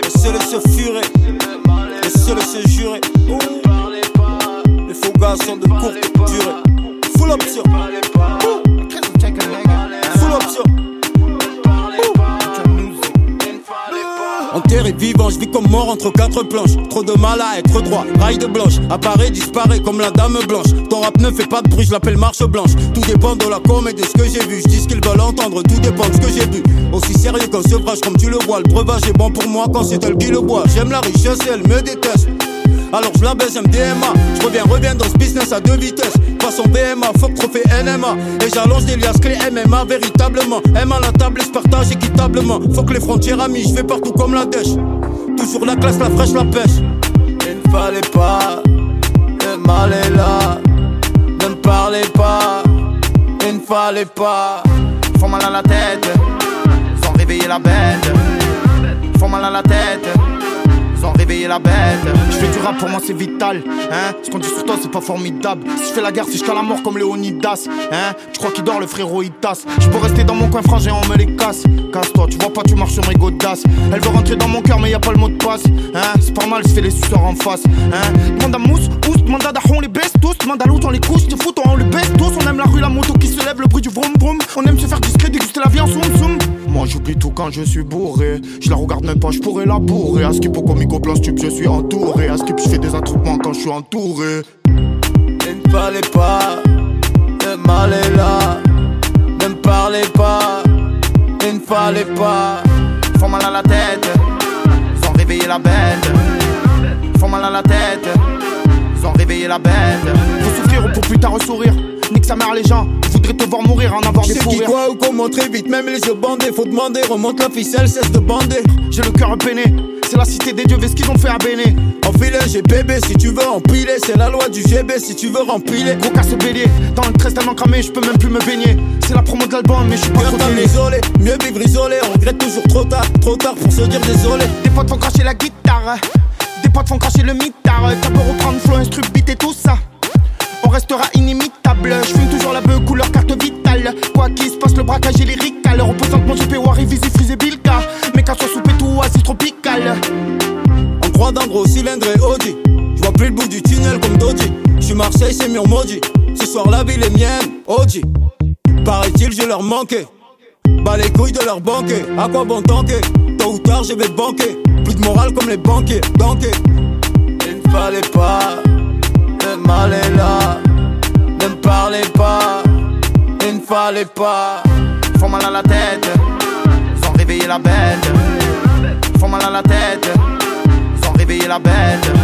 Les seuls se furer, les seuls se jurer. Les faux gars sont de courte durée. Full option. Full option. Enterré vivant, je vis comme mort entre quatre planches. Trop de mal à être droit, rail de blanche. Apparaît, disparaît comme la dame blanche. Ton rap ne fait pas de bruit, je l'appelle marche blanche. Tout dépend de la com et de ce que j'ai vu. Je dis ce qu'ils veulent entendre, tout dépend de ce que j'ai vu. Aussi sérieux qu'un sevrage comme tu le vois. Le breuvage est bon pour moi quand c'est elle qui le boit. J'aime la richesse et elle me déteste. Alors je la baisse MDMA. Je reviens dans ce business à deux vitesses. Façon BMA, fuck trophée NMA. Et j'allonge des liasses clés MMA véritablement. M à la table et je partage équitablement. Fuck les frontières amis, je vais partout comme la dèche. Toujours la classe, la fraîche, la pêche. Il ne fallait pas, le mal est là. Ne me parlez pas, il ne fallait pas. Font mal à la tête, sans réveiller la bête. Font mal à la tête, sans réveiller la bête. Je fais du rap, pour moi c'est vital, hein. Ce qu'on dit sur toi c'est pas formidable. Si je fais la guerre, si je cale la mort comme Léonidas, hein. Tu crois qu'il dort, le frérot il tasse. Je peux rester dans mon coin frangé, on me les casse. Casse-toi, tu vois pas, tu marches sur mes godasses. Elle veut rentrer dans mon cœur mais y a pas le mot de passe, hein. C'est pas mal, je fais les suceurs en face, hein. Demande à Mousse, Ousse, demande à Dahon, on les baisse tous. Demande à l'autre, on les couche, te fout, on les baisse tous. On aime la rue, la moto qui se lève, le bruit du vroom vroom. On aime se faire discret, déguster la vie en soum soum. Moi j'oublie tout quand je suis bourré. Je la regarde même pas, je pourrais la bourrer. À Skip au comico plan stup, je suis entouré. À Skip je fais des attroupements quand je suis entouré. Il ne fallait pas, le mal est là. Ne me parlez pas, il ne fallait pas. Font mal à la tête, sans réveiller la bête. Font mal à la tête, sans réveiller la bête. Faut souffrir pour plus tard sourire. Nique sa mère les gens, je voudrais te voir mourir, en avoir des fous rires. C'est qui quoi ou comment très vite, même les yeux bandés. Faut demander, remonte la ficelle, cesse de bander. J'ai le cœur peiné, c'est la cité des dieux, qu'est-ce qu'ils ont fait à Béné. Enfilé, j'ai bébé, si tu veux empiler. C'est la loi du GB, si tu veux rempiler. Gros casse bélier, dans le 13 tellement cramé, je peux même plus me baigner. C'est la promo de l'album, mais je suis pas trop télé. Isolé, mieux vivre isolé, on regrette toujours trop tard pour se dire désolé. Des potes font cracher la guitare, des potes font cracher le mitard. Ça peut reprendre flow, instru, beat et tout ça. On restera inimitable, je fume toujours la beuh couleur carte vitale. Quoi qu'il se passe, le braquage et lyrical. Représente mon GP, Wari, Visi, Frisé, Bilka. Mais qu'à soit soupé tout, assis tropical. On croit dans gros cylindre et Audi. Je vois plus le bout du tunnel comme Doji. J'suis Marseille, c'est mur maudit. Ce soir la ville est mienne, Oji. Paraît-il, je leur manquais. Bas les couilles de leur banquet. À quoi bon tanker? Tôt ou tard, je vais banquer. Plus de morale comme les banquiers, banquer. Il ne fallait pas, le mal est là. Ne me parlez pas, il ne fallait pas. Font mal à la tête, sans réveiller la bête. Font mal à la tête, sans réveiller la bête.